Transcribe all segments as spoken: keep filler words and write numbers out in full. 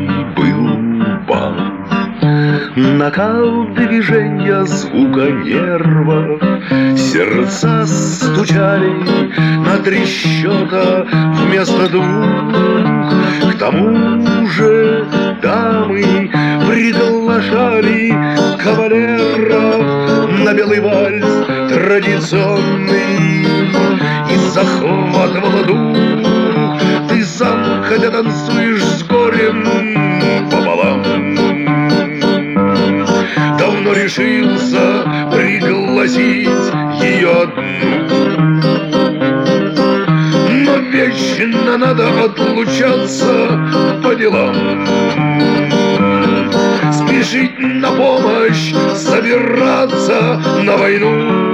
был бал. Накал движения, звука нервов, сердца стучали на три счета вместо двух. К тому же дамы приглашали кавалеров на белый вальс традиционный, и захватывало дух. Ты сам, хотя танцуешь с горем пополам, давно решился пригласить ее одну. Но вечно надо отлучаться по делам, спешить на помощь, собираться на войну.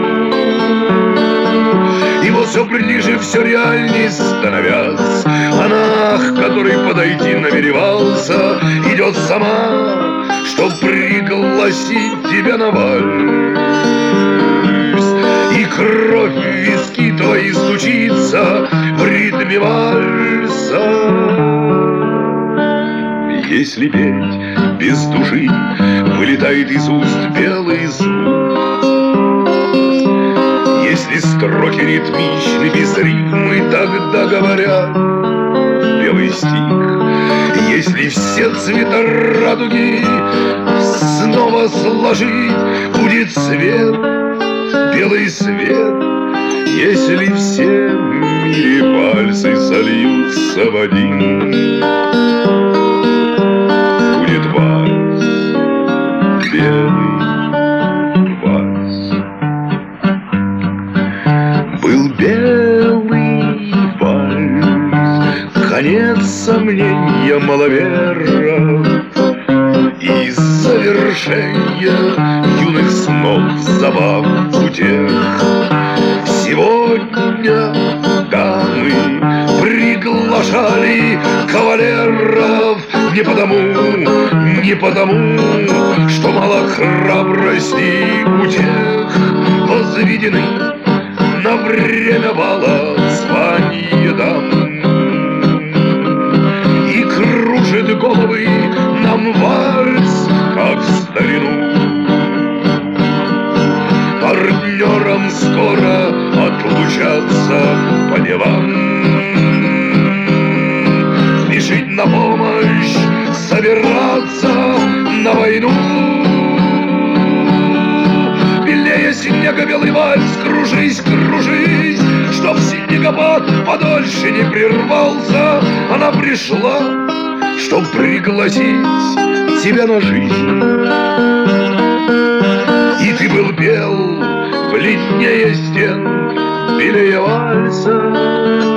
И вот все ближе, все реальней становясь, она, к которой подойти намеревался, идет сама, чтоб пригласить тебя на вальс. И кровь в виски твои стучится в ритме вальса. Если петь без души, вылетает из уст белый звук. Если строки ритмичны, без рифмы, тогда говорят белый стих. Если все цвета радуги снова сложить, будет свет, белый свет. Если все в мире вальсы сольются в один, будет вальс, белый вальс. Был белый вальс, конец сомнения маловеров и завершение юных снов, забав, утех. Сегодня дамы приглашали кавалеров не потому, не потому, что мало храбрости у тех. Возведены на время бала звания дам, и кружит головы нам вальс, как в старину. Партнерам скоро отлучаться по делам, спешить на помощь, собираться на войну. Белее снега белый вальс, кружись, кружись, чтоб снегопад подольше не прервался. Она пришла, чтоб пригласить тебя на жизнь, и ты был бел, бледнее стен, белее вальса.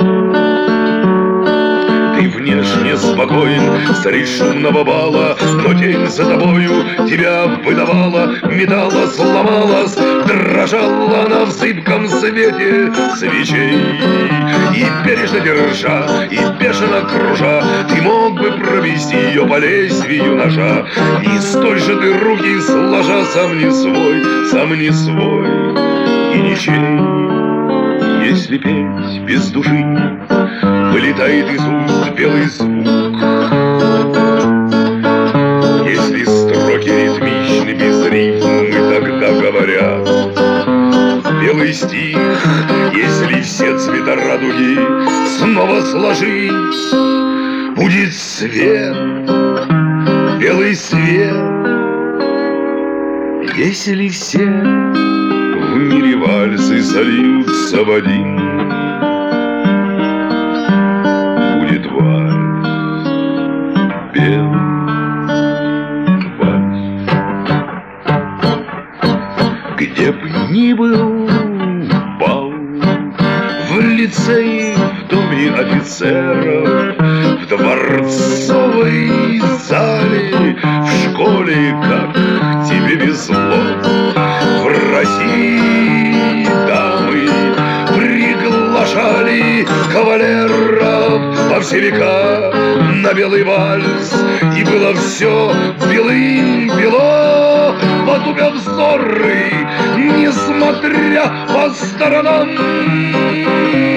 Ты внешне спокоен среди шумного бала, но тень за тобою тебя выдавала, металла, сломалась, дрожала она в зыбком свете свечей. И бережно держа, и бешено кружа, ты мог бы провести ее по лезвию ножа. И столь же ты руки сложа, сам не свой, сам не свой и ничей. Если петь без души, вылетает из уст белый звук. Если строки ритмичны, без рифмы, тогда говорят белый стих. Если все цвета радуги снова сложить, будет свет, белый свет. Если все в мире вальсы сольются в один, будет вальс, белый вальс. Где б ни был бал, в лицее, в доме офицеров, в дворцовой зале, в школе, как тебе везло. В России дамы приглашали кавалеров во все века на белый вальс, и было все белым бело. Потупя взоры, несмотря по сторонам,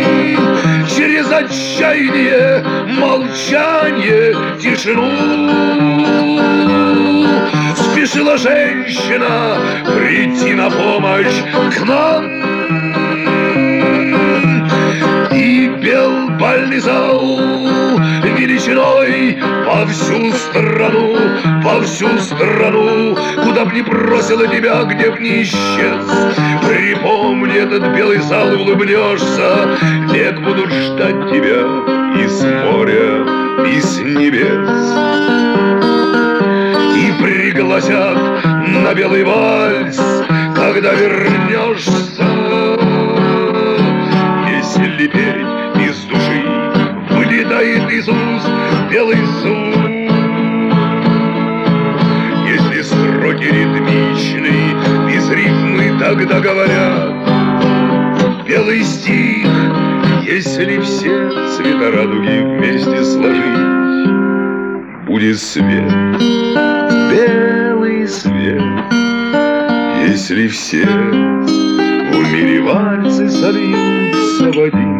через отчаяние, молчание, тишину. просила женщина прийти на помощь к нам. И пел бальный зал величиной во всю страну, во всю страну. Куда б ни бросила тебя, где б ни исчез, припомни этот белый зал и улыбнешься. Век будут ждать тебя и с моря, и с небес. И пригласят на белый вальс, когда вернешься. Если петь из души вылетает из уст белый звук, если строки ритмичны, без рифмы тогда говорят белый стих. Если все цвета радуги вместе сложить, будет свет, белый свет. Если все в мире вальсы сольются в один,